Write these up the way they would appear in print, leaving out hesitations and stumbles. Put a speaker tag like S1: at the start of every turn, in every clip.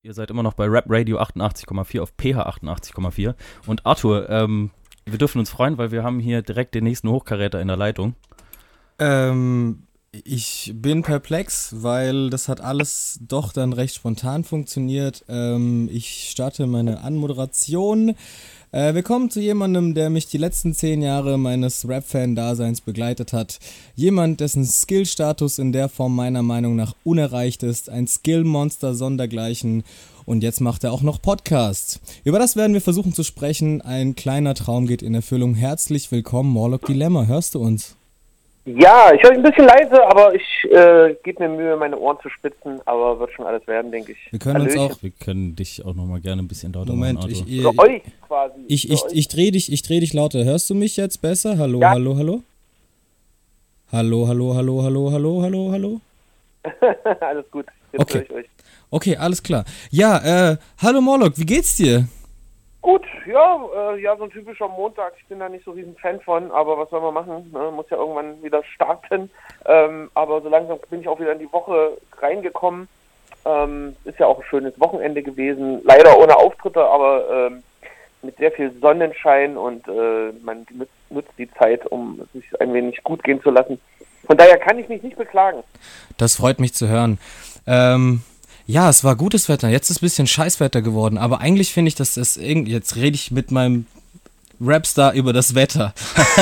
S1: Ihr seid immer noch bei Rap Radio 88,4 auf PH 88,4. Und Arthur, wir dürfen uns freuen, weil wir haben hier direkt den nächsten Hochkaräter in der Leitung.
S2: Ich bin perplex, weil das hat alles doch dann recht spontan funktioniert. Ich starte meine Anmoderation. Wir kommen zu jemandem, der mich die letzten 10 Jahre meines Rap-Fan-Daseins begleitet hat. Jemand, dessen Skill-Status in der Form meiner Meinung nach unerreicht ist. Ein Skill-Monster sondergleichen. Und jetzt macht er auch noch Podcasts. Über das werden wir versuchen zu sprechen. Ein kleiner Traum geht in Erfüllung. Herzlich willkommen, Morlock Dilemma. Hörst du uns?
S3: Ja, ich höre ein bisschen leise, aber ich gebe mir Mühe, meine Ohren zu spitzen, aber wird schon alles werden, denke ich.
S2: Wir
S1: können dich auch noch mal gerne ein bisschen lauter
S2: machen,
S1: Arthur.
S3: Oder euch quasi.
S2: Ich dreh dich lauter. Hörst du mich jetzt besser? Hallo,
S3: ja.
S2: Hallo, hallo? Hallo, hallo, hallo, hallo, hallo, hallo, hallo?
S3: Alles gut, jetzt
S2: okay.
S3: Höre ich euch.
S2: Okay, alles klar. Ja, hallo Morlock, wie geht's dir?
S3: Gut, ja, so ein typischer Montag. Ich bin da nicht so riesen Fan von, aber was soll man machen? Ne? Muss ja irgendwann wieder starten. Aber so langsam bin ich auch wieder in die Woche reingekommen. Ist ja auch ein schönes Wochenende gewesen. Leider ohne Auftritte, aber mit sehr viel Sonnenschein und man nutzt die Zeit, um es sich ein wenig gut gehen zu lassen. Von daher kann ich mich nicht beklagen.
S2: Das freut mich zu hören. Ja, es war gutes Wetter. Jetzt ist ein bisschen Scheißwetter geworden. Aber eigentlich finde ich, dass das irgendwie... Jetzt rede ich mit meinem Rapstar über das Wetter.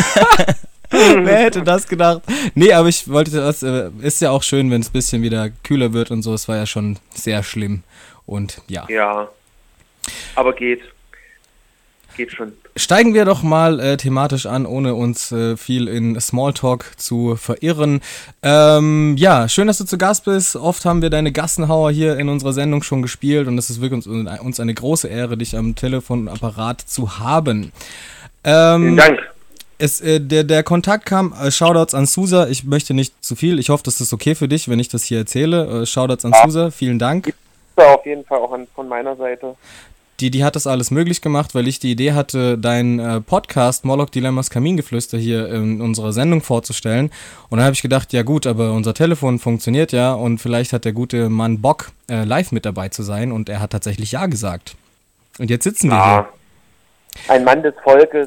S2: Wer hätte das gedacht? Nee, aber ich wollte das... ist ja auch schön, wenn es ein bisschen wieder kühler wird und so. Es war ja schon sehr schlimm. Und ja.
S3: Ja, aber geht. Geht schon.
S2: Steigen wir doch mal thematisch an, ohne uns viel in Smalltalk zu verirren. Ja, schön, dass du zu Gast bist. Oft haben wir deine Gassenhauer hier in unserer Sendung schon gespielt und es ist wirklich uns eine große Ehre, dich am Telefonapparat zu haben.
S3: Vielen Dank.
S2: Der Kontakt kam, Shoutouts an Susa, ich möchte nicht zu viel, ich hoffe, das ist okay für dich, wenn ich das hier erzähle. Shoutouts an Susa, vielen Dank.
S3: Ja, auf jeden Fall auch von meiner Seite.
S2: Die hat das alles möglich gemacht, weil ich die Idee hatte, deinen Podcast Morlock Dilemmas Kamingeflüster hier in unserer Sendung vorzustellen. Und dann habe ich gedacht, ja gut, aber unser Telefon funktioniert ja und vielleicht hat der gute Mann Bock, live mit dabei zu sein. Und er hat tatsächlich ja gesagt. Und jetzt sitzen wir hier.
S3: Ein Mann des Volkes.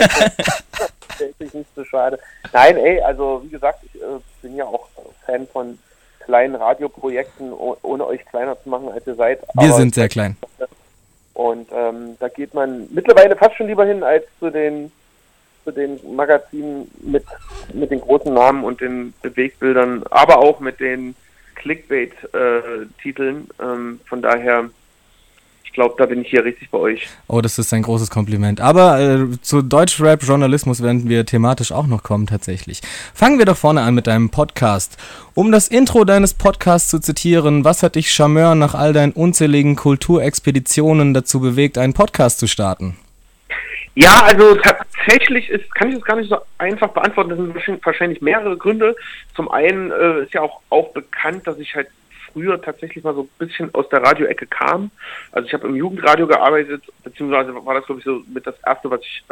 S3: Der ist sich nicht so schade. Nein, also wie gesagt, ich bin ja auch Fan von kleinen Radioprojekten, ohne euch kleiner zu machen, als ihr seid.
S2: Wir sind sehr klein.
S3: Und da geht man mittlerweile fast schon lieber hin als zu den Magazinen mit den großen Namen und den Bewegbildern, aber auch mit den Clickbait-Titeln. Von daher, ich glaube, da bin ich hier richtig bei euch.
S2: Oh, das ist ein großes Kompliment. Aber zu Deutschrap-Journalismus werden wir thematisch auch noch kommen, tatsächlich. Fangen wir doch vorne an mit deinem Podcast. Um das Intro deines Podcasts zu zitieren, was hat dich, Charmeur, nach all deinen unzähligen Kulturexpeditionen dazu bewegt, einen Podcast zu starten?
S3: Ja, also tatsächlich kann ich das gar nicht so einfach beantworten. Das sind wahrscheinlich mehrere Gründe. Zum einen ist ja auch bekannt, dass ich halt früher tatsächlich mal so ein bisschen aus der Radioecke kam. Also ich habe im Jugendradio gearbeitet, beziehungsweise war das, glaube ich, so mit das Erste,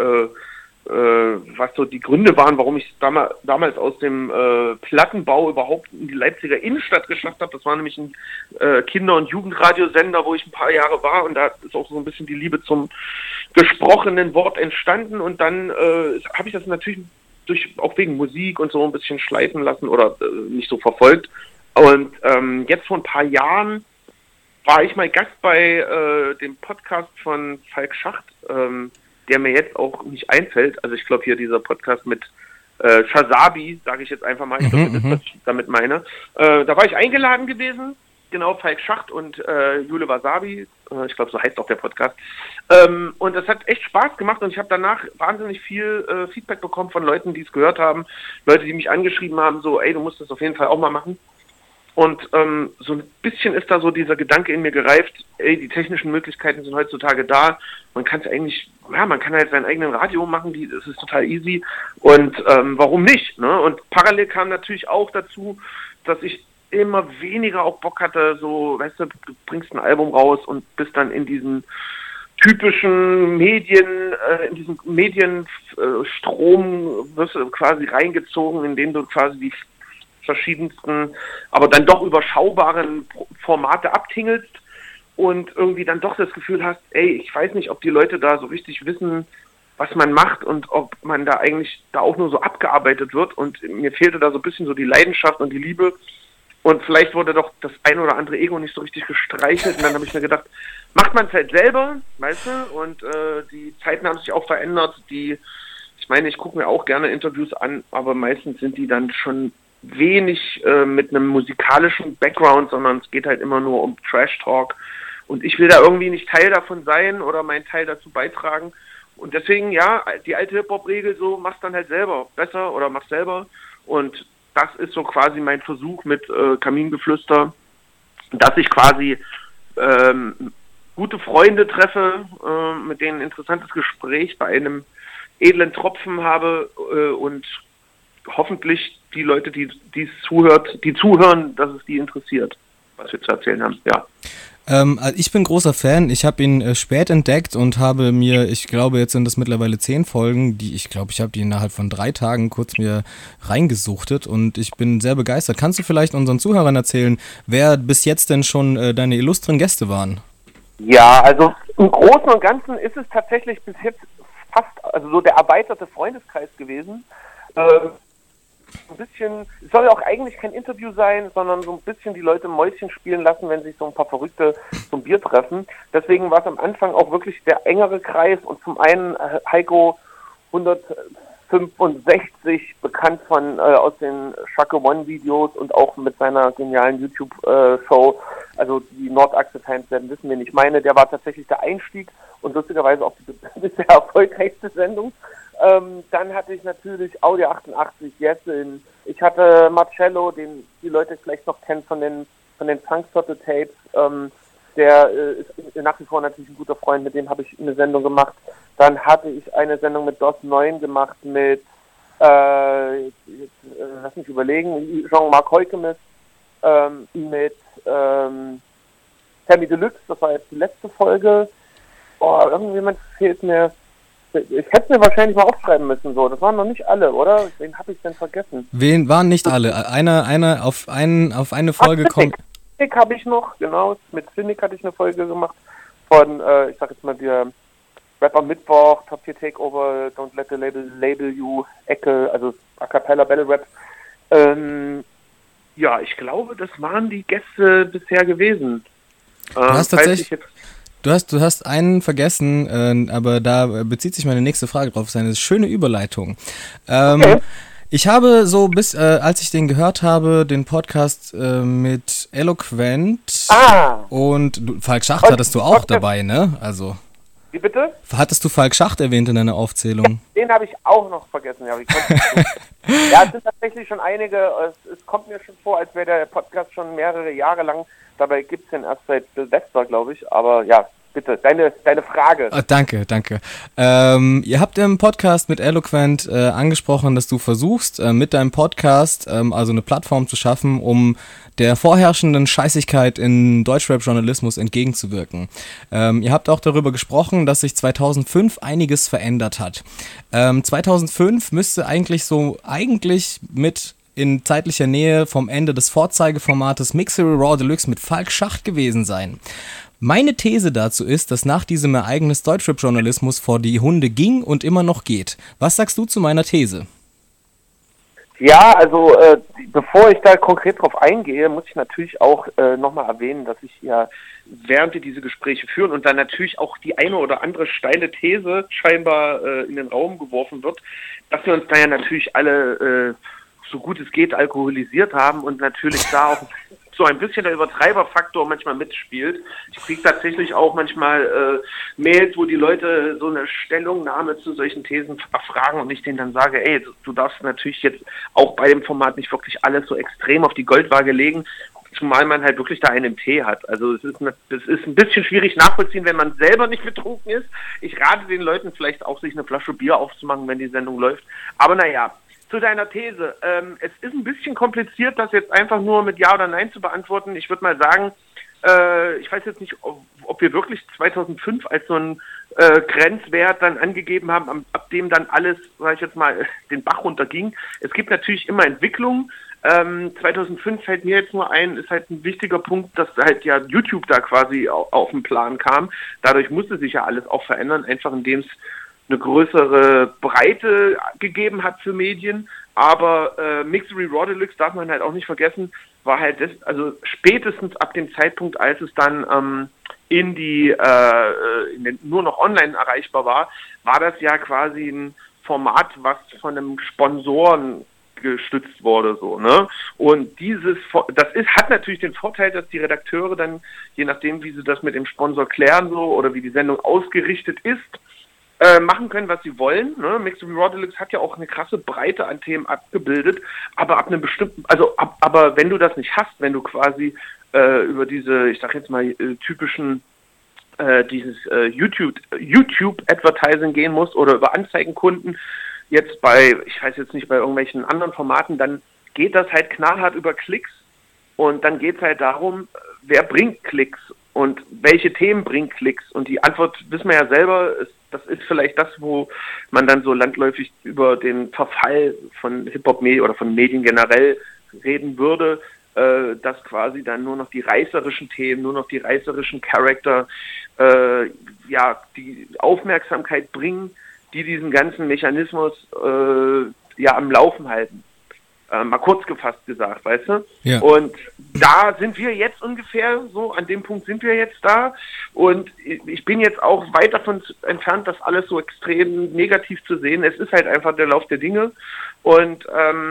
S3: was so die Gründe waren, warum ich damals aus dem Plattenbau überhaupt in die Leipziger Innenstadt geschafft habe. Das war nämlich ein Kinder- und Jugendradiosender, wo ich ein paar Jahre war, und da ist auch so ein bisschen die Liebe zum gesprochenen Wort entstanden, und dann habe ich das natürlich auch wegen Musik und so ein bisschen schleifen lassen oder nicht so verfolgt. Und jetzt vor ein paar Jahren war ich mal Gast bei dem Podcast von Falk Schacht, der mir jetzt auch nicht einfällt. Also ich glaube hier dieser Podcast mit Shazabi, sage ich jetzt einfach mal, ich glaube, das ist, was ich damit meine. Da war ich eingeladen gewesen, genau, Falk Schacht und Jule Wasabi, ich glaube, so heißt auch der Podcast. Und das hat echt Spaß gemacht, und ich habe danach wahnsinnig viel Feedback bekommen von Leuten, die es gehört haben, Leute, die mich angeschrieben haben, so, ey, du musst das auf jeden Fall auch mal machen. Und so ein bisschen ist da so dieser Gedanke in mir gereift, ey, die technischen Möglichkeiten sind heutzutage da, man kann es eigentlich, ja, man kann halt seinen eigenen Radio machen, das ist total easy, und warum nicht, ne? Und parallel kam natürlich auch dazu, dass ich immer weniger auch Bock hatte, so, weißt du bringst ein Album raus und bist dann in diesen typischen Medien, in diesen Medienstrom wirst du quasi reingezogen, in dem du quasi die verschiedensten, aber dann doch überschaubaren Formate abtingelst. und irgendwie dann doch das Gefühl hast, ey, ich weiß nicht, ob die Leute da so richtig wissen, was man macht und ob man da eigentlich da auch nur so abgearbeitet wird, und mir fehlte da so ein bisschen so die Leidenschaft und die Liebe, und vielleicht wurde doch das ein oder andere Ego nicht so richtig gestreichelt, und dann habe ich mir gedacht, macht man es halt selber, weißt du, und die Zeiten haben sich auch verändert, ich meine, ich gucke mir auch gerne Interviews an, aber meistens sind die dann schon wenig mit einem musikalischen Background, sondern es geht halt immer nur um Trash-Talk, und ich will da irgendwie nicht Teil davon sein oder meinen Teil dazu beitragen, und deswegen, ja, die alte Hip-Hop-Regel so, mach's dann halt selber besser oder mach's selber, und das ist so quasi mein Versuch mit Kamingeflüster, dass ich quasi gute Freunde treffe, mit denen ein interessantes Gespräch bei einem edlen Tropfen habe und hoffentlich die Leute, die zuhören, dass es die interessiert, was wir zu erzählen haben, ja.
S2: Ich bin großer Fan. Ich habe ihn spät entdeckt und habe mir, ich glaube, jetzt sind das mittlerweile 10 Folgen, ich habe die innerhalb von 3 Tagen kurz mir reingesuchtet, und ich bin sehr begeistert. Kannst du vielleicht unseren Zuhörern erzählen, wer bis jetzt denn schon deine illustren Gäste waren?
S3: Ja, also im Großen und Ganzen ist es tatsächlich bis jetzt fast, also so der erweiterte Freundeskreis gewesen. Ein bisschen, es soll ja auch eigentlich kein Interview sein, sondern so ein bisschen die Leute Mäuschen spielen lassen, wenn sich so ein paar Verrückte zum Bier treffen. Deswegen war es am Anfang auch wirklich der engere Kreis, und zum einen Heiko 165, bekannt aus den Shaka One Videos und auch mit seiner genialen YouTube-Show, also die Nordachse Times werden wissen, wen ich meine, der war tatsächlich der Einstieg und lustigerweise auch die bisher erfolgreichste Sendung. Dann hatte ich natürlich Audio 88, Jessin, ich hatte Marcello, den die Leute vielleicht noch kennen von den Funkviertel Tapes, der ist nach wie vor natürlich ein guter Freund, mit dem habe ich eine Sendung gemacht. Dann hatte ich eine Sendung mit DOS 9 gemacht mit, lass mich überlegen, Jean-Marc Heukemes, mit Sammy Deluxe, das war jetzt die letzte Folge. Oh, irgendjemand fehlt mir. Ich hätte mir wahrscheinlich mal aufschreiben müssen, so. Das waren noch nicht alle, oder? Wen habe ich denn vergessen?
S2: Wen waren nicht alle? Einer auf eine Folge kommt.
S3: Cynic habe ich noch, genau. Mit Cynic hatte ich eine Folge gemacht von, ich sag jetzt mal, der Rapper Mittwoch, Top Tier Takeover, Don't Let the Label You, Ecke, also A Cappella Battle Rap. Ja, ich glaube, das waren die Gäste bisher gewesen.
S2: Du hast tatsächlich... Du hast einen vergessen, aber da bezieht sich meine nächste Frage drauf. Das ist eine schöne Überleitung. Okay. Ich habe so als ich den gehört habe, den Podcast mit Eloquent und Falk Schacht hattest du auch dabei, ne? Also.
S3: Wie bitte?
S2: Hattest du Falk Schacht erwähnt in deiner Aufzählung?
S3: Ja, den habe ich auch noch vergessen. Ja, ja, es sind tatsächlich schon einige. Es kommt mir schon vor, als wäre der Podcast schon mehrere Jahre lang. Dabei gibt es den erst seit Silvester, glaube ich. Aber ja, bitte, deine Frage.
S2: Danke. Ihr habt im Podcast mit Eloquent angesprochen, dass du versuchst, mit deinem Podcast also eine Plattform zu schaffen, um der vorherrschenden Scheißigkeit in Deutschrap-Journalismus entgegenzuwirken. Ihr habt auch darüber gesprochen, dass sich 2005 einiges verändert hat. 2005 müsste eigentlich mit in zeitlicher Nähe vom Ende des Vorzeigeformates Mixery Raw Deluxe mit Falk Schacht gewesen sein. Meine These dazu ist, dass nach diesem Ereignis Deutschrap-Journalismus vor die Hunde ging und immer noch geht. Was sagst du zu meiner These?
S3: Ja, also bevor ich da konkret drauf eingehe, muss ich natürlich auch nochmal erwähnen, dass ich ja, während wir diese Gespräche führen und dann natürlich auch die eine oder andere steile These scheinbar in den Raum geworfen wird, dass wir uns da ja natürlich alle so gut es geht alkoholisiert haben und natürlich da auch so ein bisschen der Übertreiberfaktor manchmal mitspielt. Ich kriege tatsächlich auch manchmal Mails, wo die Leute so eine Stellungnahme zu solchen Thesen erfragen und ich denen dann sage, ey, du darfst natürlich jetzt auch bei dem Format nicht wirklich alles so extrem auf die Goldwaage legen, zumal man halt wirklich da einen im Tee hat. Also es ist ein bisschen schwierig nachvollziehen, wenn man selber nicht betrunken ist. Ich rate den Leuten vielleicht auch, sich eine Flasche Bier aufzumachen, wenn die Sendung läuft. Aber naja, zu deiner These. Es ist ein bisschen kompliziert, das jetzt einfach nur mit Ja oder Nein zu beantworten. Ich würde mal sagen, ich weiß jetzt nicht, ob wir wirklich 2005 als so ein Grenzwert dann angegeben haben, ab dem dann alles, sag ich jetzt mal, den Bach runterging. Es gibt natürlich immer Entwicklungen, 2005 fällt mir jetzt nur ein, ist halt ein wichtiger Punkt, dass halt ja YouTube da quasi auf den Plan kam. Dadurch musste sich ja alles auch verändern, einfach indem es eine größere Breite gegeben hat für Medien. Aber Mixery Raw Deluxe, darf man halt auch nicht vergessen, war halt also spätestens ab dem Zeitpunkt, als es dann nur noch online erreichbar war das ja quasi ein Format, was von einem Sponsoren gestützt wurde, so, ne? Und hat natürlich den Vorteil, dass die Redakteure dann, je nachdem, wie sie das mit dem Sponsor klären, so, oder wie die Sendung ausgerichtet ist, machen können, was sie wollen, ne? Mixery Raw Deluxe hat ja auch eine krasse Breite an Themen abgebildet, aber ab einem bestimmten, aber wenn du das nicht hast, wenn du quasi über diese, ich sag jetzt mal, typischen dieses YouTube-Advertising gehen musst oder über Anzeigenkunden, jetzt ich weiß jetzt nicht, bei irgendwelchen anderen Formaten, dann geht das halt knallhart über Klicks und dann geht es halt darum, wer bringt Klicks und welche Themen bringen Klicks und die Antwort wissen wir ja selber, das ist vielleicht das, wo man dann so landläufig über den Verfall von Hip-Hop-Medien oder von Medien generell reden würde, dass quasi dann nur noch die reißerischen Themen, nur noch die reißerischen Charakter die Aufmerksamkeit bringen, die diesen ganzen Mechanismus am Laufen halten. Mal kurz gefasst gesagt, weißt du? Ja. Und da sind wir jetzt ungefähr so, an dem Punkt sind wir jetzt da und ich bin jetzt auch weit davon entfernt, das alles so extrem negativ zu sehen. Es ist halt einfach der Lauf der Dinge und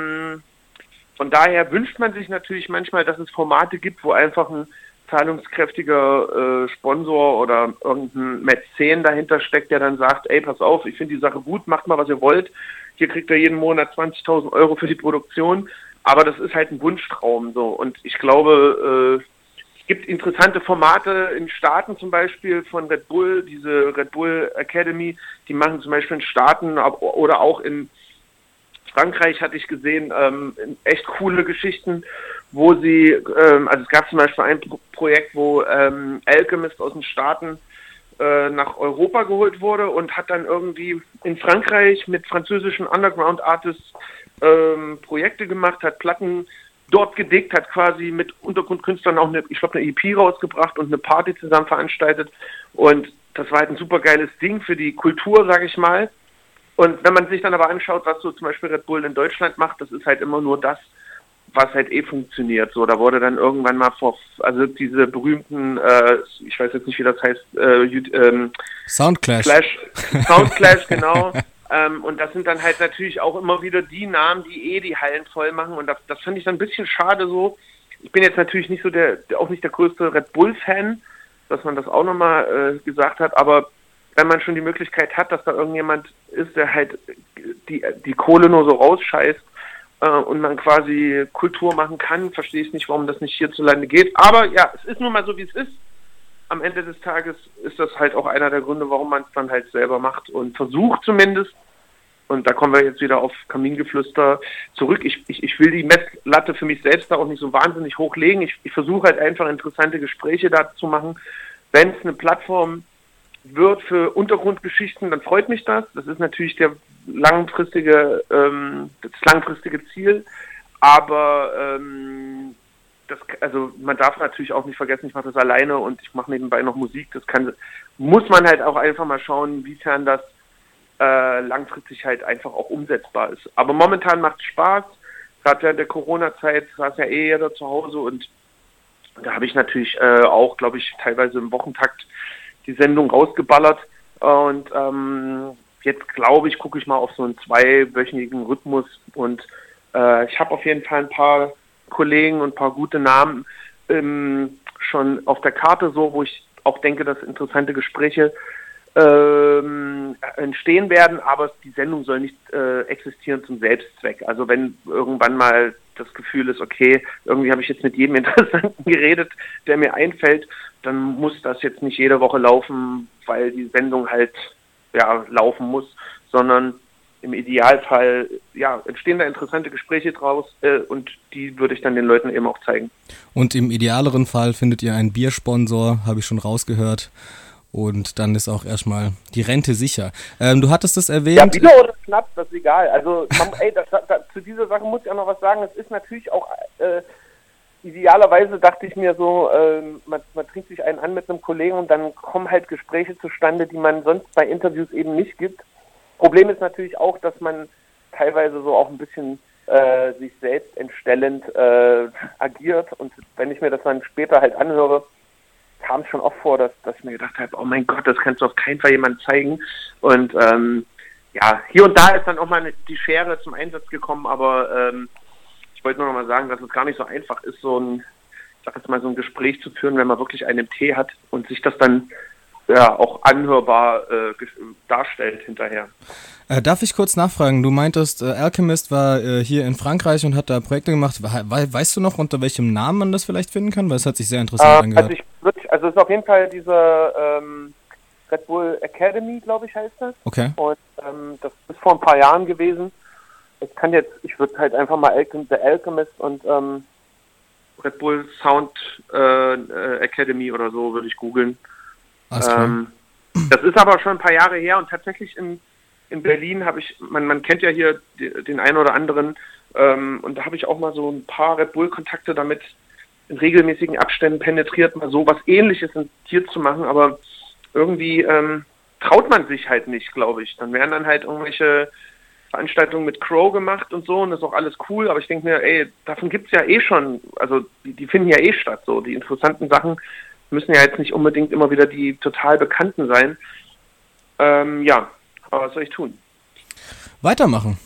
S3: von daher wünscht man sich natürlich manchmal, dass es Formate gibt, wo einfach ein zahlungskräftiger Sponsor oder irgendein Mäzen dahinter steckt, der dann sagt, ey, pass auf, ich finde die Sache gut, macht mal, was ihr wollt. Hier kriegt ihr jeden Monat 20.000 Euro für die Produktion. Aber das ist halt ein Wunschtraum. So. Und ich glaube, es gibt interessante Formate in Staaten zum Beispiel von Red Bull, diese Red Bull Academy, die machen zum Beispiel in Staaten oder auch in Frankreich hatte ich gesehen, echt coole Geschichten, wo sie, also es gab zum Beispiel ein Projekt, wo Alchemist aus den Staaten nach Europa geholt wurde und hat dann irgendwie in Frankreich mit französischen Underground-Artists Projekte gemacht, hat Platten dort gedickt, hat quasi mit Untergrundkünstlern auch eine EP rausgebracht und eine Party zusammen veranstaltet und das war halt ein super geiles Ding für die Kultur, sag ich mal. Und wenn man sich dann aber anschaut, was so zum Beispiel Red Bull in Deutschland macht, das ist halt immer nur das, was halt funktioniert. So, da wurde dann irgendwann mal also diese berühmten, ich weiß jetzt nicht, wie das heißt,
S2: Soundclash.
S3: Soundclash, genau. Und das sind dann halt natürlich auch immer wieder die Namen, die die Hallen voll machen. Und das finde ich dann ein bisschen schade so. Ich bin jetzt natürlich nicht so auch nicht der größte Red Bull-Fan, dass man das auch nochmal gesagt hat, aber wenn man schon die Möglichkeit hat, dass da irgendjemand ist, der halt die Kohle nur so rausscheißt und man quasi Kultur machen kann, verstehe ich nicht, warum das nicht hierzulande geht. Aber ja, es ist nun mal so, wie es ist. Am Ende des Tages ist das halt auch einer der Gründe, warum man es dann halt selber macht und versucht zumindest. Und da kommen wir jetzt wieder auf Kamingeflüster zurück. Ich will die Messlatte für mich selbst da auch nicht so wahnsinnig hochlegen. Ich versuche halt einfach interessante Gespräche da zu machen. Wenn es eine Plattform wird für Untergrundgeschichten, dann freut mich das. Das ist natürlich das langfristige Ziel. Aber also man darf natürlich auch nicht vergessen, ich mache das alleine und ich mache nebenbei noch Musik. Muss man halt auch einfach mal schauen, inwiefern das langfristig halt einfach auch umsetzbar ist. Aber momentan macht es Spaß. Gerade während der Corona-Zeit saß ja jeder zu Hause und da habe ich natürlich auch, glaube ich, teilweise im Wochentakt die Sendung rausgeballert und jetzt glaube ich, gucke ich mal auf so einen 2-wöchigen Rhythmus und ich habe auf jeden Fall ein paar Kollegen und ein paar gute Namen schon auf der Karte, so wo ich auch denke, dass interessante Gespräche entstehen werden, aber die Sendung soll nicht existieren zum Selbstzweck. Also wenn irgendwann mal das Gefühl ist, okay, irgendwie habe ich jetzt mit jedem Interessanten geredet, der mir einfällt, dann muss das jetzt nicht jede Woche laufen, weil die Sendung halt laufen muss, sondern im Idealfall entstehen da interessante Gespräche draus und die würde ich dann den Leuten eben auch zeigen.
S2: Und im idealeren Fall findet ihr einen Biersponsor, habe ich schon rausgehört. Und dann ist auch erstmal die Rente sicher. Du hattest das erwähnt.
S3: Ja, wieder oder Schnaps, das ist egal. Also, zu dieser Sache muss ich auch noch was sagen. Es ist natürlich auch, idealerweise dachte ich mir so, man trinkt sich einen an mit einem Kollegen und dann kommen halt Gespräche zustande, die man sonst bei Interviews eben nicht gibt. Problem ist natürlich auch, dass man teilweise so auch ein bisschen sich selbst entstellend agiert. Und wenn ich mir das dann später halt anhöre, kam es schon oft vor, dass ich mir gedacht habe, oh mein Gott, das kannst du auf keinen Fall jemandem zeigen. Und hier und da ist dann auch mal die Schere zum Einsatz gekommen, aber ich wollte nur noch mal sagen, dass es gar nicht so einfach ist, so ein Gespräch zu führen, wenn man wirklich einen im Tee hat und sich das dann auch anhörbar darstellt hinterher.
S2: Darf ich kurz nachfragen? Du meintest, Alchemist war hier in Frankreich und hat da Projekte gemacht. Weißt du noch, unter welchem Namen man das vielleicht finden kann? Weil es hat sich sehr interessant angehört.
S3: Also es ist auf jeden Fall dieser Red Bull Academy, glaube ich, heißt das.
S2: Okay.
S3: Und das ist vor ein paar Jahren gewesen. Ich würde halt einfach mal The Alchemist und Red Bull Sound Academy oder so würde ich googeln. Das ist aber schon ein paar Jahre her und tatsächlich in Berlin man kennt ja hier den einen oder anderen und da habe ich auch mal so ein paar Red Bull Kontakte damit in regelmäßigen Abständen penetriert, mal so was Ähnliches hier zu machen, aber irgendwie traut man sich halt nicht, glaube ich. Dann werden dann halt irgendwelche Veranstaltungen mit Crow gemacht und so und das ist auch alles cool, aber ich denke mir, davon gibt's ja eh schon, also die finden ja eh statt, so die interessanten Sachen müssen ja jetzt nicht unbedingt immer wieder die total Bekannten sein. Aber was soll ich tun?
S2: Weitermachen.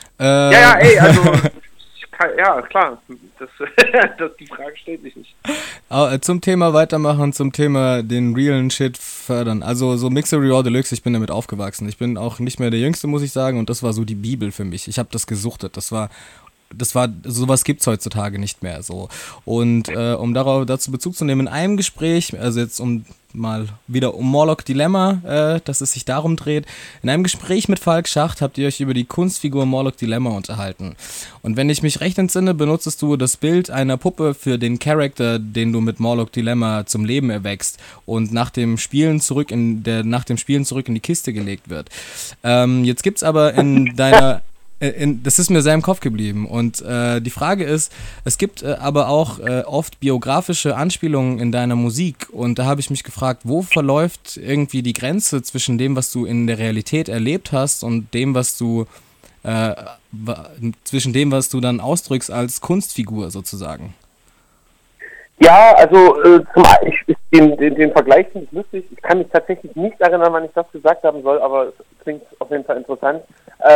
S3: Klar. Die Frage stellt sich nicht.
S2: Zum Thema Weitermachen, zum Thema den realen Shit fördern. Also so Mixery Raw Deluxe, ich bin damit aufgewachsen. Ich bin auch nicht mehr der Jüngste, muss ich sagen. Und das war so die Bibel für mich. Ich habe das gesuchtet. Sowas gibt's heutzutage nicht mehr so. Und dazu Bezug zu nehmen, in einem Gespräch, also jetzt um Morlock Dilemma, dass es sich darum dreht, in einem Gespräch mit Falk Schacht habt ihr euch über die Kunstfigur Morlock Dilemma unterhalten. Und wenn ich mich recht entsinne, benutzest du das Bild einer Puppe für den Charakter, den du mit Morlock Dilemma zum Leben erwächst und nach dem Spielen zurück in die Kiste gelegt wird. Jetzt gibt's aber in deiner das ist mir sehr im Kopf geblieben und die Frage ist, es gibt aber auch oft biografische Anspielungen in deiner Musik und da habe ich mich gefragt, wo verläuft irgendwie die Grenze zwischen dem, was du in der Realität erlebt hast und dem, was du zwischen dem, was du dann ausdrückst als Kunstfigur sozusagen?
S3: Ja, also den Vergleich finde ich lustig. Ich kann mich tatsächlich nicht erinnern, wann ich das gesagt haben soll, aber es klingt auf jeden Fall interessant.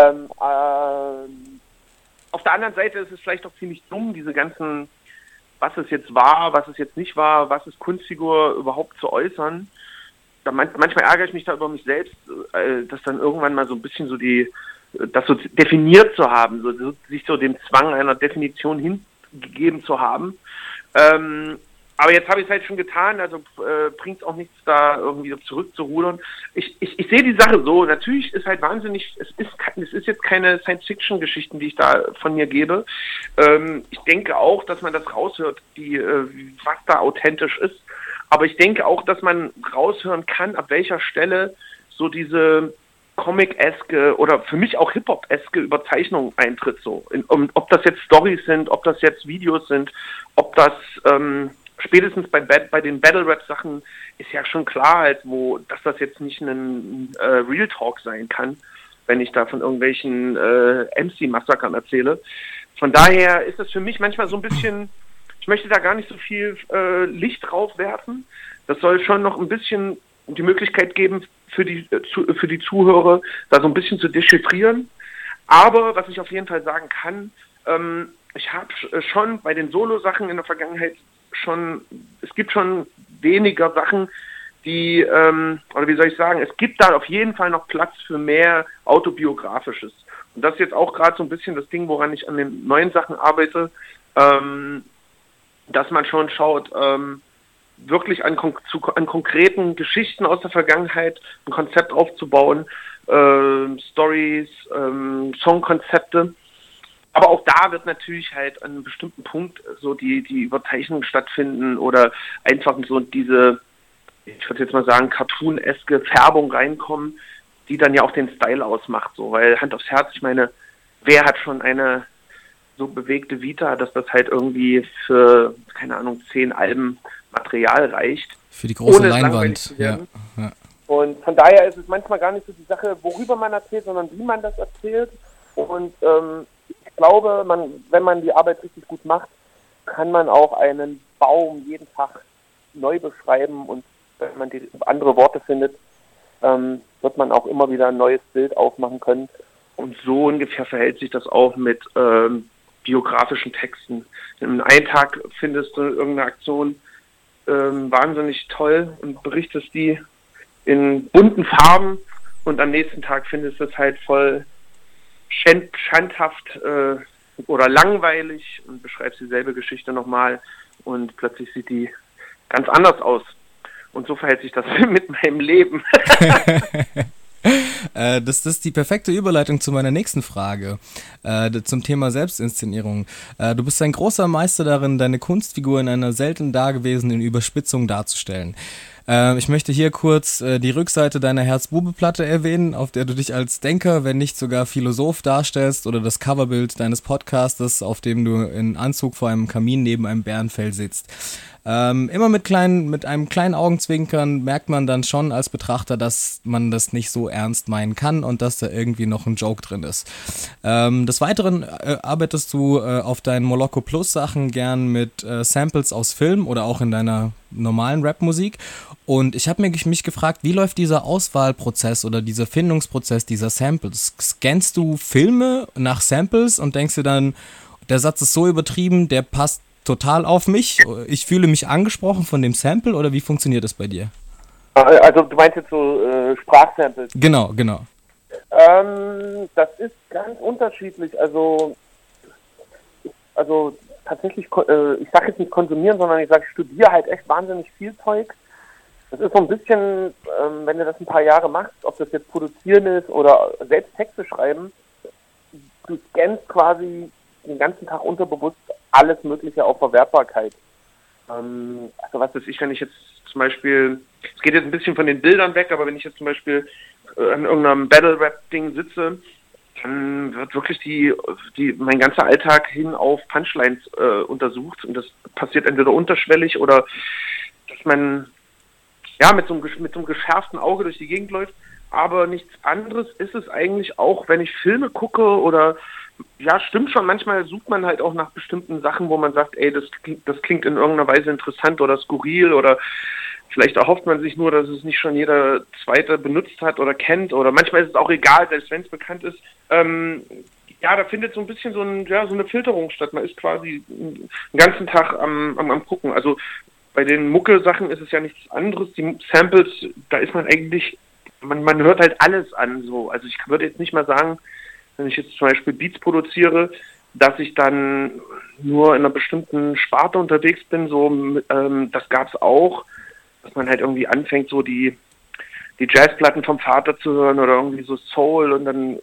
S3: Auf der anderen Seite ist es vielleicht auch ziemlich dumm, diese ganzen, was es jetzt war, was es jetzt nicht war, was ist Kunstfigur überhaupt zu äußern. Manchmal ärgere ich mich da über mich selbst, dass dann irgendwann mal so ein bisschen das so definiert zu haben, sich so dem Zwang einer Definition hingegeben zu haben. Aber jetzt habe ich es halt schon getan, also bringt es auch nichts, da irgendwie zurückzurudern. Ich sehe die Sache so, natürlich ist halt wahnsinnig, es ist jetzt keine Science-Fiction-Geschichten, die ich da von mir gebe. Ich denke auch, dass man das raushört, was da authentisch ist. Aber ich denke auch, dass man raushören kann, ab welcher Stelle so diese Comic-eske oder für mich auch Hip-Hop-eske Überzeichnung eintritt. Ob das jetzt Storys sind, ob das jetzt Videos sind, ob das spätestens bei den Battle-Rap-Sachen ist ja schon klar halt, dass das jetzt nicht ein Real Talk sein kann, wenn ich da von irgendwelchen MC-Massakern erzähle. Von daher ist das für mich manchmal so ein bisschen, ich möchte da gar nicht so viel Licht drauf werfen. Das soll schon noch ein bisschen die Möglichkeit geben, für die Zuhörer da so ein bisschen zu dechiffrieren. Aber was ich auf jeden Fall sagen kann, ich habe schon bei den Solo-Sachen in der Vergangenheit es gibt schon weniger Sachen, oder wie soll ich sagen, es gibt da auf jeden Fall noch Platz für mehr Autobiografisches. Und das ist jetzt auch gerade so ein bisschen das Ding, woran ich an den neuen Sachen arbeite, dass man schon schaut, wirklich an konkreten Geschichten aus der Vergangenheit ein Konzept aufzubauen, Stories, Songkonzepte. Aber auch da wird natürlich halt an einem bestimmten Punkt so die Überzeichnung stattfinden oder einfach so diese ich würde jetzt mal sagen, cartoon-eske Färbung reinkommen, die dann ja auch den Style ausmacht, so, weil Hand aufs Herz, ich meine, wer hat schon eine so bewegte Vita, dass das halt irgendwie für, keine Ahnung, 10 Alben Material reicht.
S2: Für die große Leinwand, ja.
S3: Und von daher ist es manchmal gar nicht so die Sache, worüber man erzählt, sondern wie man das erzählt. Und ich glaube, wenn man die Arbeit richtig gut macht, kann man auch einen Baum jeden Tag neu beschreiben, und wenn man die andere Worte findet, wird man auch immer wieder ein neues Bild aufmachen können. Und so ungefähr verhält sich das auch mit biografischen Texten. In einem Tag findest du irgendeine Aktion wahnsinnig toll und berichtest die in bunten Farben, und am nächsten Tag findest du es halt voll schandhaft oder langweilig und beschreibst dieselbe Geschichte nochmal, und plötzlich sieht die ganz anders aus. Und so verhält sich das mit meinem Leben.
S2: Das ist die perfekte Überleitung zu meiner nächsten Frage, zum Thema Selbstinszenierung. Du bist ein großer Meister darin, deine Kunstfigur in einer selten dagewesenen Überspitzung darzustellen. Ich möchte hier kurz die Rückseite deiner Herzbube-Platte erwähnen, auf der du dich als Denker, wenn nicht sogar Philosoph darstellst, oder das Coverbild deines Podcastes, auf dem du in Anzug vor einem Kamin neben einem Bärenfell sitzt. Immer mit einem kleinen Augenzwinkern merkt man dann schon als Betrachter, dass man das nicht so ernst meinen kann und dass da irgendwie noch ein Joke drin ist. Des Weiteren arbeitest du auf deinen Moloko Plus Sachen gern mit Samples aus Film oder auch in deiner normalen Rapmusik. Und ich habe mich gefragt, wie läuft dieser Auswahlprozess oder dieser Findungsprozess dieser Samples? Scannst du Filme nach Samples und denkst dir dann, der Satz ist so übertrieben, der passt total auf mich, ich fühle mich angesprochen von dem Sample, oder wie funktioniert das bei dir?
S3: Also du meinst jetzt so Sprachsamples?
S2: Genau.
S3: Das ist ganz unterschiedlich, also tatsächlich, ich sage jetzt nicht konsumieren, sondern ich sage, ich studiere halt echt wahnsinnig viel Zeug. Das ist so ein bisschen, wenn du das ein paar Jahre machst, ob das jetzt produzieren ist oder selbst Texte schreiben, du scannst quasi den ganzen Tag unterbewusst alles Mögliche auf Verwertbarkeit. Also was weiß ich, wenn ich jetzt zum Beispiel, es geht jetzt ein bisschen von den Bildern weg, aber wenn ich jetzt zum Beispiel an irgendeinem Battle-Rap-Ding sitze, dann wird wirklich mein ganzer Alltag hin auf Punchlines untersucht, und das passiert entweder unterschwellig oder dass man mit so einem geschärften Auge durch die Gegend läuft, aber nichts anderes ist es eigentlich auch, wenn ich Filme gucke oder, ja, stimmt schon, manchmal sucht man halt auch nach bestimmten Sachen, wo man sagt, ey, das klingt in irgendeiner Weise interessant oder skurril, oder vielleicht erhofft man sich nur, dass es nicht schon jeder Zweite benutzt hat oder kennt, oder manchmal ist es auch egal, selbst wenn es bekannt ist. Da findet so ein bisschen so eine Filterung statt. Man ist quasi den ganzen Tag am Gucken. Also bei den Mucke-Sachen ist es ja nichts anderes. Die Samples, da ist man eigentlich, man hört halt alles an. So. Also ich würde jetzt nicht mal sagen, wenn ich jetzt zum Beispiel Beats produziere, dass ich dann nur in einer bestimmten Sparte unterwegs bin. So, das gab es auch, dass man halt irgendwie anfängt, so die Jazzplatten vom Vater zu hören oder irgendwie so Soul, und dann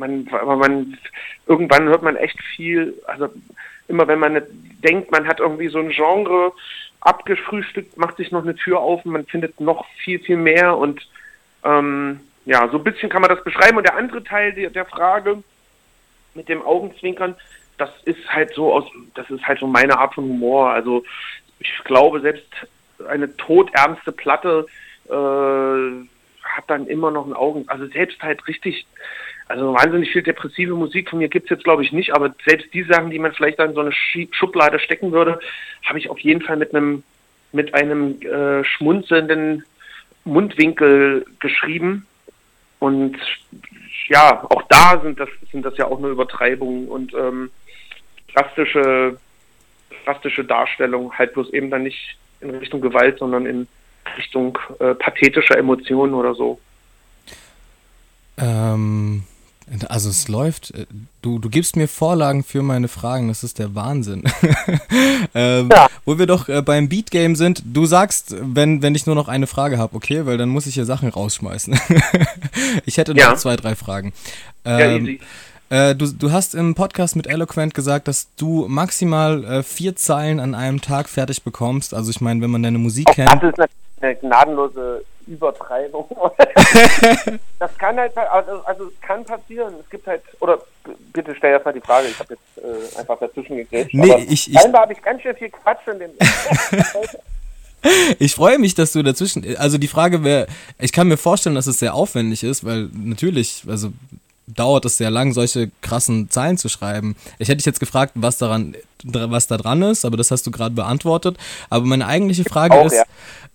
S3: irgendwann hört man echt viel. Also immer wenn man denkt, man hat irgendwie so ein Genre abgefrühstückt, macht sich noch eine Tür auf und man findet noch viel, viel mehr, und so ein bisschen kann man das beschreiben. Und der andere Teil der Frage mit dem Augenzwinkern, das ist halt so meine Art von Humor. Also ich glaube, selbst eine todernste Platte hat dann immer noch ein also selbst halt richtig, also wahnsinnig viel depressive Musik von mir gibt's jetzt, glaube ich, nicht, aber selbst die Sachen, die man vielleicht dann in so eine Schublade stecken würde, habe ich auf jeden Fall mit einem schmunzelnden Mundwinkel geschrieben. Und ja, auch da sind das ja auch nur Übertreibungen und drastische Darstellungen, halt bloß eben dann nicht in Richtung Gewalt, sondern in Richtung pathetischer Emotionen oder so.
S2: Also es läuft, du gibst mir Vorlagen für meine Fragen, das ist der Wahnsinn. Wo wir doch beim Beat Game sind, du sagst, wenn ich nur noch eine Frage habe, okay, weil dann muss ich hier Sachen rausschmeißen. Ich hätte noch 2, 3 Fragen.
S3: Easy.
S2: Du hast im Podcast mit Eloquent gesagt, dass du maximal 4 Zeilen an einem Tag fertig bekommst. Also ich meine, wenn man deine Musik kennt.
S3: eine gnadenlose Übertreibung. Das kann halt, also es kann passieren. Es gibt halt, oder bitte stell erst mal die Frage, ich habe jetzt einfach dazwischen gegrätscht.
S2: Nee,
S3: scheinbar habe ich ganz schön viel Quatsch in dem.
S2: Ich freue mich, dass du dazwischen, also die Frage wäre, ich kann mir vorstellen, dass es sehr aufwendig ist, weil natürlich, also dauert es sehr lang, solche krassen Zeilen zu schreiben. Ich hätte dich jetzt gefragt, was da dran ist, aber das hast du gerade beantwortet. Aber meine eigentliche Frage ist, ja.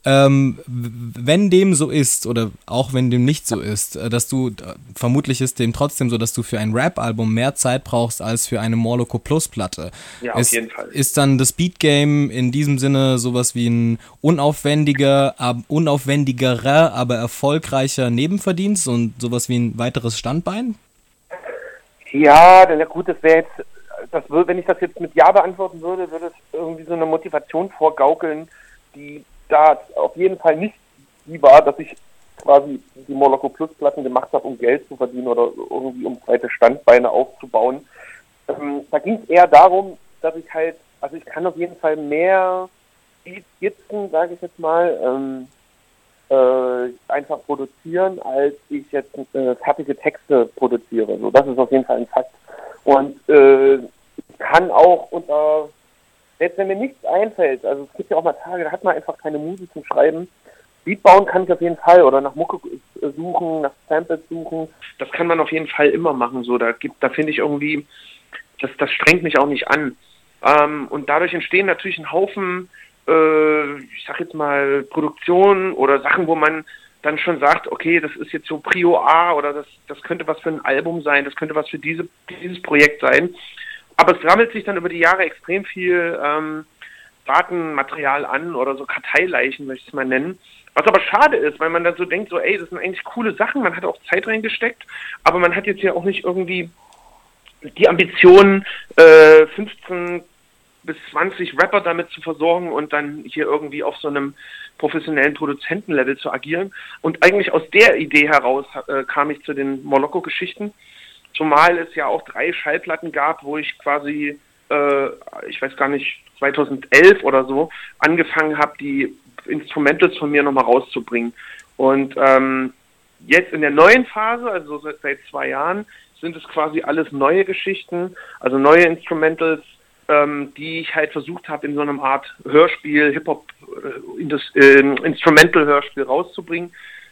S2: Wenn dem so ist, oder auch wenn dem nicht so ist, dass du, vermutlich ist dem trotzdem so, dass du für ein Rap-Album mehr Zeit brauchst als für eine Morloco Plus-Platte.
S3: Ja, auf jeden Fall.
S2: Ist dann das Beat-Game in diesem Sinne sowas wie ein unaufwendigerer, aber erfolgreicher Nebenverdienst und sowas wie ein weiteres Standbein?
S3: Ja, denn gut, das wäre jetzt, wenn ich das jetzt mit Ja beantworten würde, würde es irgendwie so eine Motivation vorgaukeln, die da auf jeden Fall nicht die war, dass ich quasi die Morloco Plus Platten gemacht habe, um Geld zu verdienen oder irgendwie um zweite Standbeine aufzubauen. Da ging es eher darum, dass ich halt, also ich kann auf jeden Fall mehr Skizzen, sage ich jetzt mal, einfach produzieren, als ich jetzt fertige Texte produziere. So, das ist auf jeden Fall ein Fakt. Und ich kann auch selbst wenn mir nichts einfällt, also es gibt ja auch mal Tage, da hat man einfach keine Muse zum Schreiben. Beat bauen kann ich auf jeden Fall oder nach Mucke suchen, nach Samples suchen. Das kann man auf jeden Fall immer machen. So, da finde ich irgendwie, das strengt mich auch nicht an. Und dadurch entstehen natürlich ein Haufen, ich sag jetzt mal, Produktionen oder Sachen, wo man dann schon sagt, okay, das ist jetzt so Prio A oder das könnte was für ein Album sein, das könnte was für dieses Projekt sein. Aber es sammelt sich dann über die Jahre extrem viel Datenmaterial an oder so Karteileichen, möchte ich es mal nennen. Was aber schade ist, weil man dann so denkt, so ey, das sind eigentlich coole Sachen, man hat auch Zeit reingesteckt, aber man hat jetzt ja auch nicht irgendwie die Ambition, 15 bis 20 Rapper damit zu versorgen und dann hier irgendwie auf so einem professionellen Produzentenlevel zu agieren. Und eigentlich aus der Idee heraus kam ich zu den Morloco-Geschichten. Zumal es ja auch 3 Schallplatten gab, wo ich quasi, ich weiß gar nicht, 2011 oder so, angefangen habe, die Instrumentals von mir nochmal rauszubringen. Und jetzt in der neuen Phase, also seit 2 Jahren, sind es quasi alles neue Geschichten, also neue Instrumentals, die ich halt versucht habe, in so einer Art Hörspiel, Hip-Hop, Instrumental-Hörspiel rauszubringen.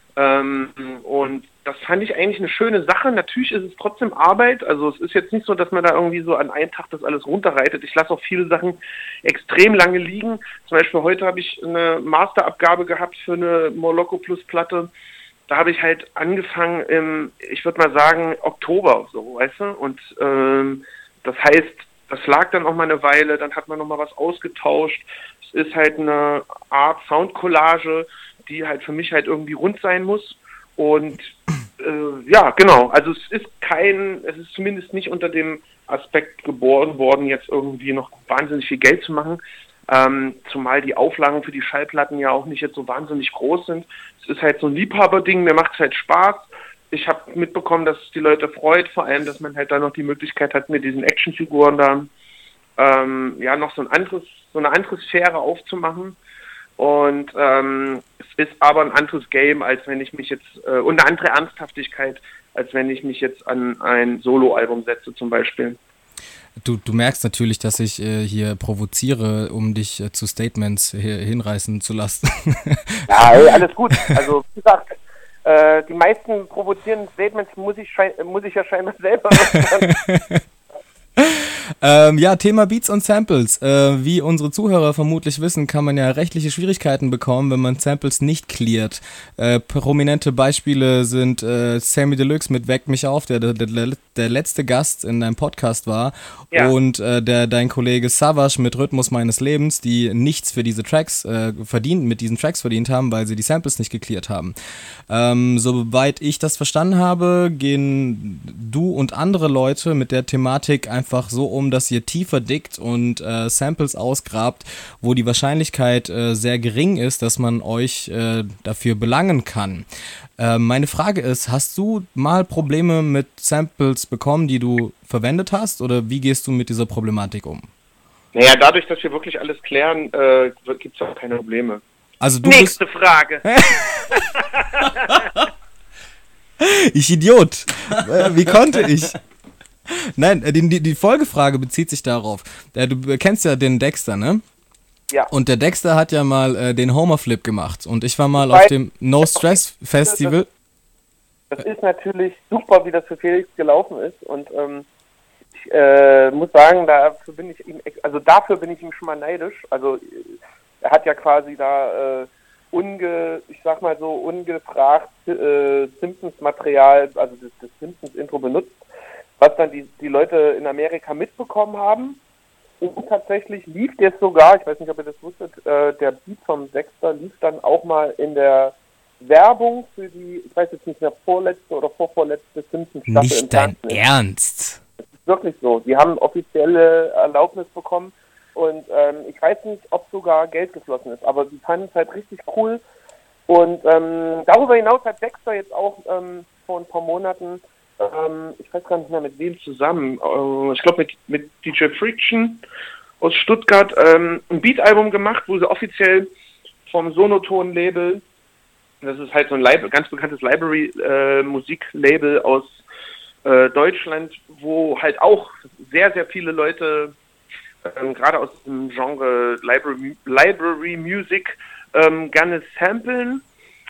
S3: Und das fand ich eigentlich eine schöne Sache. Natürlich ist es trotzdem Arbeit. Also es ist jetzt nicht so, dass man da irgendwie so an einem Tag das alles runterreitet. Ich lasse auch viele Sachen extrem lange liegen. Zum Beispiel heute habe ich eine Masterabgabe gehabt für eine Morloco Plus Platte. Da habe ich halt angefangen im, ich würde mal sagen, Oktober, so, weißt du? Und das heißt, das lag dann auch mal eine Weile, dann hat man nochmal was ausgetauscht. Es ist halt eine Art Soundcollage, die halt für mich halt irgendwie rund sein muss. Und ja, genau, also es ist zumindest nicht unter dem Aspekt geboren worden, jetzt irgendwie noch wahnsinnig viel Geld zu machen, zumal die Auflagen für die Schallplatten ja auch nicht jetzt so wahnsinnig groß sind. Es ist halt so ein Liebhaberding, mir macht es halt Spaß. Ich habe mitbekommen, dass es die Leute freut, vor allem, dass man halt da noch die Möglichkeit hat, mit diesen Actionfiguren da ja noch so eine andere Sphäre aufzumachen. Und es ist aber ein anderes Game, als wenn ich mich jetzt, und eine andere Ernsthaftigkeit, als wenn ich mich jetzt an ein Soloalbum setze zum Beispiel.
S2: Du merkst natürlich, dass ich hier provoziere, um dich zu Statements hinreißen zu lassen.
S3: Ja, ey, alles gut. Also wie gesagt, die meisten provozierenden Statements muss ich ja scheinbar selber machen.
S2: Ja, Thema Beats und Samples. Wie unsere Zuhörer vermutlich wissen, kann man ja rechtliche Schwierigkeiten bekommen, wenn man Samples nicht cleart. Prominente Beispiele sind Sammy Deluxe mit Weck mich auf, der letzte Gast in deinem Podcast war, ja. Und dein Kollege Savage mit Rhythmus meines Lebens, die nichts für diese Tracks verdient haben, weil sie die Samples nicht gecleart haben. Soweit ich das verstanden habe, gehen du und andere Leute mit der Thematik einfach so um, dass ihr tiefer dickt und Samples ausgrabt, wo die Wahrscheinlichkeit sehr gering ist, dass man euch dafür belangen kann. Meine Frage ist, hast du mal Probleme mit Samples bekommen, die du verwendet hast, oder wie gehst du mit dieser Problematik um?
S3: Naja, dadurch, dass wir wirklich alles klären, gibt es auch keine Probleme.
S2: Also du
S3: Nächste Frage.
S2: Ich Idiot. Wie konnte ich? Nein, die Folgefrage bezieht sich darauf. Du kennst ja den Dexter, ne?
S3: Ja.
S2: Und der Dexter hat ja mal den Homer-Flip gemacht. Und ich war mal auf dem No Stress Festival.
S3: Das ist natürlich super, wie das für Felix gelaufen ist. Und ich muss sagen, dafür bin ich ihm schon mal neidisch. Also er hat ja quasi da ungefragt Simpsons-Material, also das Simpsons-Intro benutzt, was dann die Leute in Amerika mitbekommen haben. Und tatsächlich lief der sogar, ich weiß nicht, ob ihr das wusstet, der Beat vom Dexter lief dann auch mal in der Werbung für die, ich weiß jetzt nicht mehr, vorletzte oder vorvorletzte Simpsons-Staffel.
S2: Nicht dein Ernst?
S3: Das ist wirklich so. Die haben offizielle Erlaubnis bekommen. Und ich weiß nicht, ob sogar Geld geflossen ist, aber die fanden es halt richtig cool. Und darüber hinaus hat Dexter jetzt auch vor ein paar Monaten, ich weiß gar nicht mehr mit wem zusammen, ich glaube mit DJ Friction aus Stuttgart, ein Beat-Album gemacht, wo sie offiziell vom Sonoton-Label, das ist halt so ein ganz bekanntes Library-Musiklabel aus Deutschland, wo halt auch sehr, sehr viele Leute gerade aus dem Genre Library Music gerne samplen.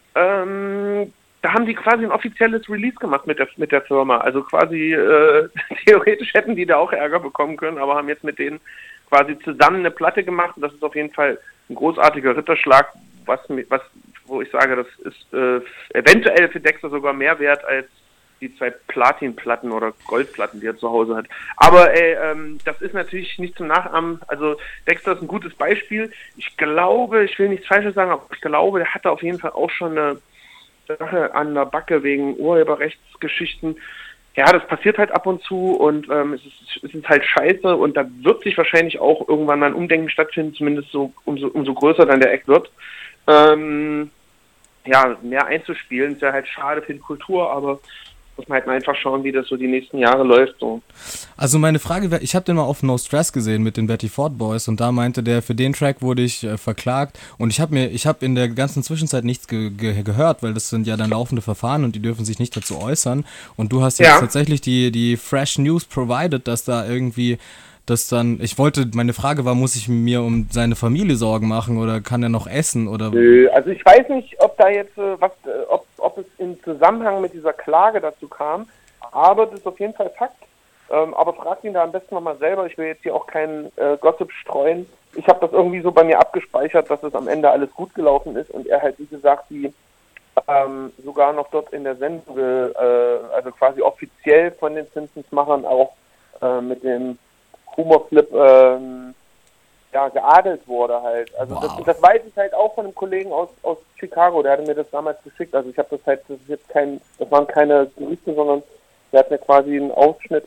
S3: Da haben die quasi ein offizielles Release gemacht mit der Firma. Also quasi theoretisch hätten die da auch Ärger bekommen können, aber haben jetzt mit denen quasi zusammen eine Platte gemacht. Und das ist auf jeden Fall ein großartiger Ritterschlag, wo ich sage, das ist eventuell für Dexter sogar mehr wert als die 2 Platinplatten oder Goldplatten, die er zu Hause hat. Aber das ist natürlich nicht zum Nachahmen. Also Dexter ist ein gutes Beispiel. Ich glaube, ich will nichts Falsches sagen, aber ich glaube, der hatte auf jeden Fall auch schon eine Sache an der Backe wegen Urheberrechtsgeschichten. Ja, das passiert halt ab und zu und es ist halt scheiße und da wird sich wahrscheinlich auch irgendwann mal ein Umdenken stattfinden, zumindest so umso größer dann der Act wird. Ja, mehr einzuspielen, ist ja halt schade für die Kultur, aber muss man halt mal einfach schauen, wie das so die nächsten Jahre läuft. So.
S2: Also meine Frage wäre, ich habe den mal auf No Stress gesehen mit den Betty Ford Boys und da meinte der, für den Track wurde ich verklagt und ich habe in der ganzen Zwischenzeit nichts gehört, weil das sind ja dann laufende Verfahren und die dürfen sich nicht dazu äußern und du hast jetzt tatsächlich die Fresh News provided, dass da irgendwie meine Frage war, muss ich mir um seine Familie Sorgen machen oder kann er noch essen oder?
S3: Nö, also ich weiß nicht, ob da jetzt ob es im Zusammenhang mit dieser Klage dazu kam, aber das ist auf jeden Fall Fakt. Aber fragt ihn da am besten nochmal selber. Ich will jetzt hier auch keinen Gossip streuen. Ich habe das irgendwie so bei mir abgespeichert, dass es am Ende alles gut gelaufen ist und er halt, wie gesagt, die sogar noch dort in der Sendung, also quasi offiziell von den Simpsons-Machern auch mit dem Humorflip geadelt wurde halt. Also wow. Das weiß ich halt auch von einem Kollegen aus Chicago, der hatte mir das damals geschickt. Also ich habe das halt, das waren keine Gerüchte, sondern der hat mir quasi einen Ausschnitt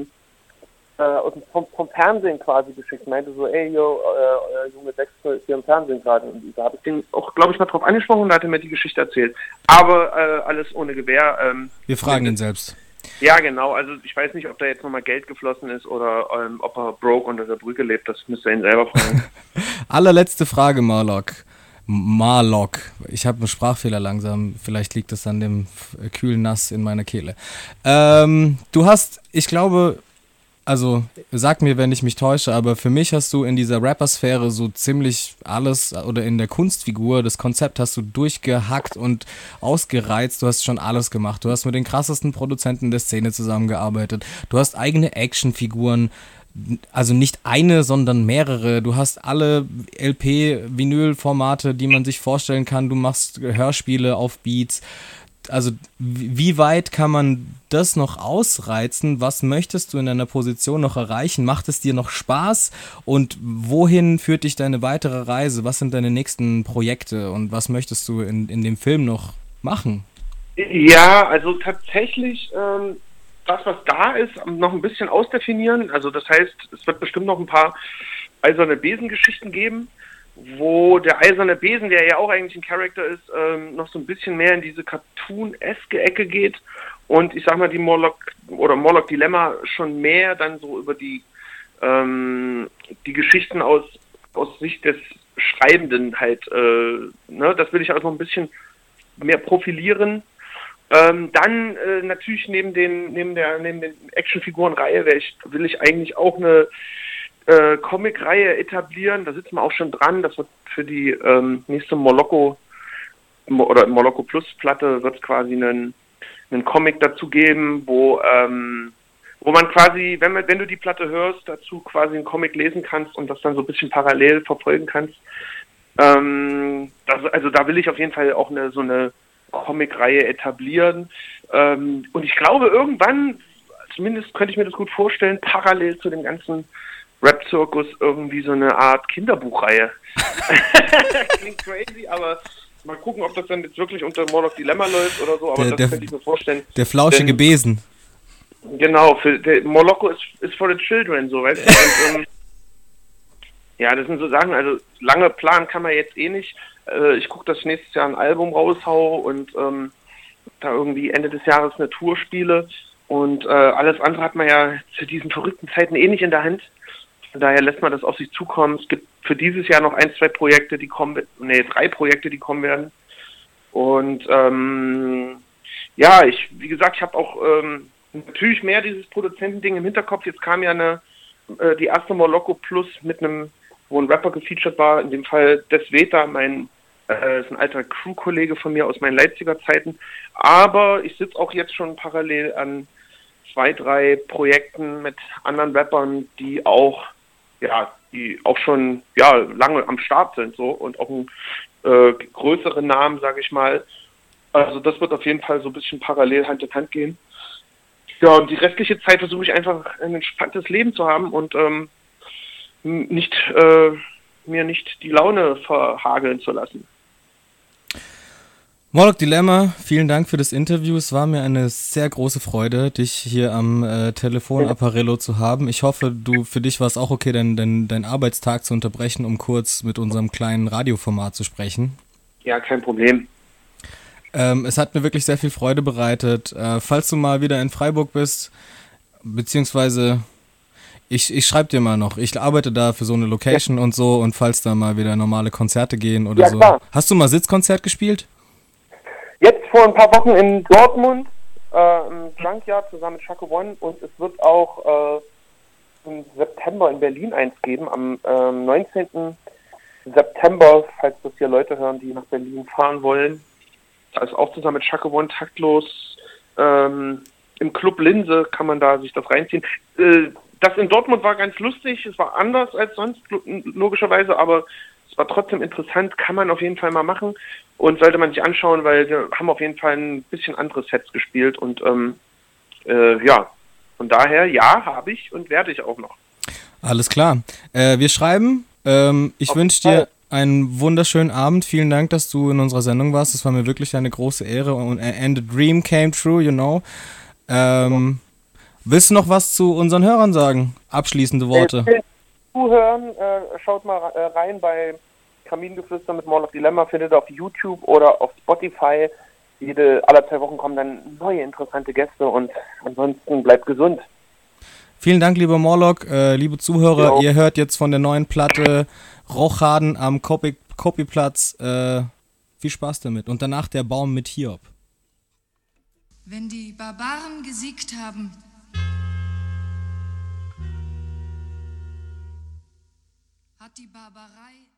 S3: vom Fernsehen quasi geschickt. Meinte so, ey, Junge Dexter ist hier im Fernsehen gerade. Und da habe ich den auch, glaube ich, mal drauf angesprochen und da hat er mir die Geschichte erzählt. Aber alles ohne Gewähr.
S2: Wir fragen ihn selbst.
S3: Ja, genau. Also ich weiß nicht, ob da jetzt nochmal Geld geflossen ist oder ob er broke unter der Brücke lebt. Das müsst ihr ihn selber fragen.
S2: Allerletzte Frage, Marlock. Ich habe einen Sprachfehler langsam. Vielleicht liegt es an dem kühlen Nass in meiner Kehle. Du hast, ich glaube, also sag mir, wenn ich mich täusche, aber für mich hast du in dieser Rapper-Sphäre so ziemlich alles, oder in der Kunstfigur, das Konzept hast du durchgehackt und ausgereizt, du hast schon alles gemacht. Du hast mit den krassesten Produzenten der Szene zusammengearbeitet. Du hast eigene Actionfiguren, also nicht eine, sondern mehrere. Du hast alle LP-Vinyl-Formate, die man sich vorstellen kann. Du machst Hörspiele auf Beats. Also wie weit kann man das noch ausreizen? Was möchtest du in deiner Position noch erreichen? Macht es dir noch Spaß? Und wohin führt dich deine weitere Reise? Was sind deine nächsten Projekte? Und was möchtest du in dem Film noch machen?
S3: Ja, also tatsächlich das, was da ist, noch ein bisschen ausdefinieren. Also das heißt, es wird bestimmt noch ein paar eiserne Besengeschichten geben, wo der eiserne Besen, der ja auch eigentlich ein Charakter ist, noch so ein bisschen mehr in diese Cartoon-eske Ecke geht und ich sag mal die Morlock Dilemma schon mehr dann so über die Geschichten aus Sicht des Schreibenden halt, ne, das will ich auch noch ein bisschen mehr profilieren. Dann natürlich neben den Actionfigurenreihe will ich eigentlich auch eine Comic-Reihe etablieren. Da sitzen wir auch schon dran. Das wird für die nächste Moloko oder Moloko Plus Platte wird es quasi einen Comic dazu geben, wo man quasi, wenn du die Platte hörst, dazu quasi einen Comic lesen kannst und das dann so ein bisschen parallel verfolgen kannst. Also da will ich auf jeden Fall auch so eine Comic-Reihe etablieren. Und ich glaube, irgendwann, zumindest könnte ich mir das gut vorstellen, parallel zu dem ganzen Rap-Zirkus irgendwie so eine Art Kinderbuchreihe. Klingt crazy, aber mal gucken, ob das dann jetzt wirklich unter Morlock Dilemma läuft oder so, aber das könnte ich mir vorstellen.
S2: Der flauschige Besen.
S3: Genau, Moloko ist for the children, so, weißt du? Und, ja, das sind so Sachen, also lange planen kann man jetzt eh nicht. Ich gucke, dass ich nächstes Jahr ein Album raushau und da irgendwie Ende des Jahres eine Tour spiele. Und alles andere hat man ja zu diesen verrückten Zeiten eh nicht in der Hand. Von daher lässt man das auf sich zukommen. Es gibt für dieses Jahr noch 3 Projekte, die kommen werden. Und ja, wie gesagt, ich habe auch natürlich mehr dieses Produzentending im Hinterkopf. Jetzt kam ja die erste Moloko Plus wo ein Rapper gefeatured war, in dem Fall Des Veta, ist ein alter Crew-Kollege von mir aus meinen Leipziger Zeiten. Aber ich sitze auch jetzt schon parallel an 2, 3 Projekten mit anderen Rappern, die auch schon lange am Start sind so und auch größere Namen, sage ich mal. Also das wird auf jeden Fall so ein bisschen parallel Hand in Hand gehen. Ja, und die restliche Zeit versuche ich einfach ein entspanntes Leben zu haben und mir nicht die Laune verhageln zu lassen.
S2: Morlock Dilemma, vielen Dank für das Interview. Es war mir eine sehr große Freude, dich hier am Telefonapparello zu haben. Ich hoffe, für dich war es auch okay, deinen Arbeitstag zu unterbrechen, um kurz mit unserem kleinen Radioformat zu sprechen.
S3: Ja, kein Problem.
S2: Es hat mir wirklich sehr viel Freude bereitet. Falls du mal wieder in Freiburg bist, beziehungsweise ich schreibe dir mal noch. Ich arbeite da für so eine Location und so, und falls da mal wieder normale Konzerte gehen oder so.
S3: Klar.
S2: Hast du mal Sitzkonzert gespielt?
S3: Jetzt vor ein paar Wochen in Dortmund, im Junkyard zusammen mit Chaco One, und es wird auch im September in Berlin eins geben, am 19. September, falls das hier Leute hören, die nach Berlin fahren wollen. Da ist auch zusammen mit Chaco One taktlos. Im Club Linse kann man da sich das reinziehen. Das in Dortmund war ganz lustig, es war anders als sonst, logischerweise, aber es war trotzdem interessant, kann man auf jeden Fall mal machen und sollte man sich anschauen, weil wir haben auf jeden Fall ein bisschen andere Sets gespielt und ja, von daher, ja, habe ich und werde ich auch noch. Alles
S2: klar. Wir schreiben. Ich wünsche dir einen wunderschönen Abend. Vielen Dank, dass du in unserer Sendung warst. Es war mir wirklich eine große Ehre und and a dream came true, you know. Willst du noch was zu unseren Hörern sagen? Abschließende Worte.
S3: Zuhören, schaut mal rein bei Kamingeflüster mit Morlock Dilemma, findet ihr auf YouTube oder auf Spotify. Alle 2 Wochen kommen dann neue interessante Gäste und ansonsten bleibt gesund.
S2: Vielen Dank, lieber Morlock, liebe Zuhörer, Ihr hört jetzt von der neuen Platte Rochaden am Kopiplatz. Viel Spaß damit. Und danach der Baum mit Hiob.
S4: Wenn die Barbaren gesiegt haben, hat die Barbarei